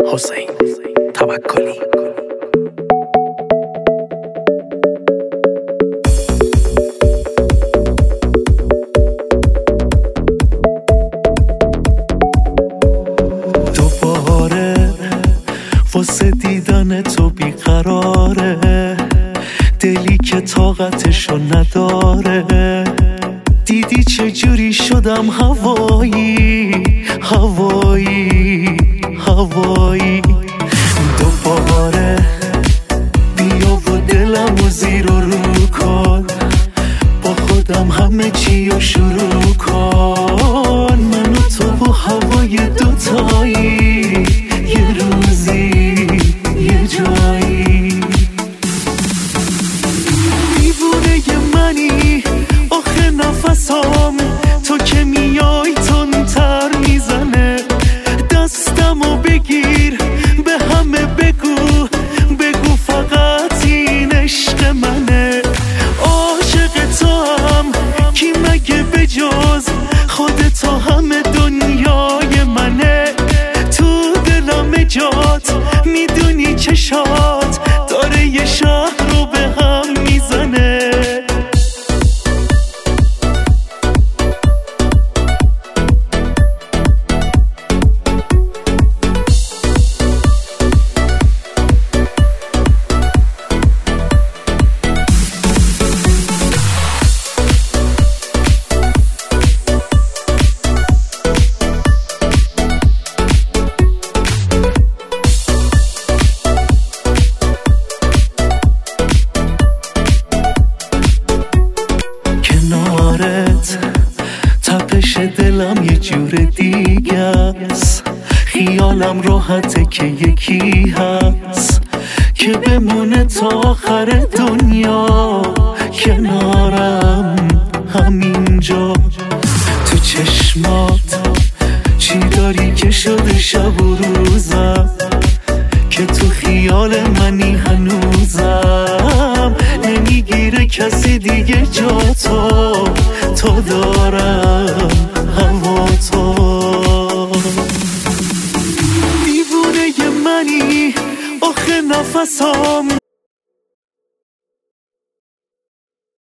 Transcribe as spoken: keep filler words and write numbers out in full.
حسین توکلی. دوباره واسه دیدن تو بیقراره، دلی که طاقتشو نداره. دیدی چجوری شدم هوایی هوایی هوایی. دوباره بیا و دلمو زیر و رو کن، با خودم همه چی رو شروع کن. من و تو و هوای دوتایی، یه روزی یه جایی. دیوونه منی آخه نفسام، تو که میای تندتر میزنه. دستمو بگیر به همه بگو، بگو فقط این عشق منه. عاشق تو هم کی مگه بجز خودت همه دنیای منه. تو دلم جات میدونی چشات داره یه شهر رو به هم میزنه. تپش دلم یه جور دیگه است، خیالم راحته که یکی هست که بمونه تا آخر دنیا کنارم همینجا. تو چشمات چی داری که شده شب و روزم، که تو خیال منی هنوزم. نمیگیره کسی دیگه جا تو، تو دارم هوا تو. دیوونه منی آخه نفسام،